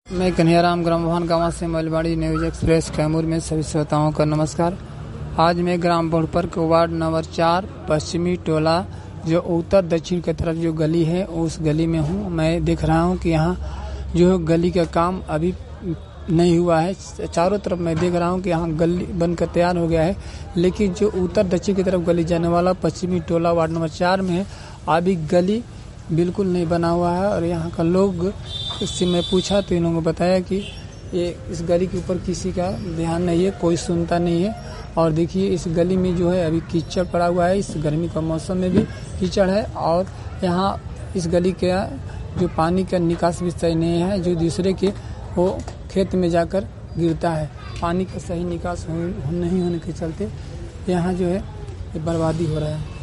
मैं कन्हैयाराम ग्राम भवन गाँव से मलबाड़ी न्यूज एक्सप्रेस कैमूर में सभी श्रोताओं का नमस्कार। आज मैं ग्राम बहुपर के वार्ड नंबर 4 पश्चिमी टोला जो उत्तर दक्षिण की तरफ जो गली है उस गली में हूँ। मैं देख रहा हूँ कि यहाँ जो गली का काम अभी नहीं हुआ है। चारों तरफ मैं देख रहा हूँ कि यहाँ गली बनकर तैयार हो गया है, लेकिन जो उत्तर दक्षिण की तरफ गली जाने वाला पश्चिमी टोला वार्ड नंबर 4 में है अभी गली बिल्कुल नहीं बना हुआ है। और यहाँ का लोग इससे मैं पूछा तो इन्होंने बताया कि ये इस गली के ऊपर किसी का ध्यान नहीं है, कोई सुनता नहीं है। और देखिए इस गली में जो है अभी कीचड़ पड़ा हुआ है, इस गर्मी का मौसम में भी कीचड़ है। और यहाँ इस गली के जो पानी का निकास भी सही नहीं है, जो दूसरे के वो खेत में जाकर गिरता है। पानी का सही निकास नहीं होने के चलते यहाँ जो है बर्बादी हो रहा है।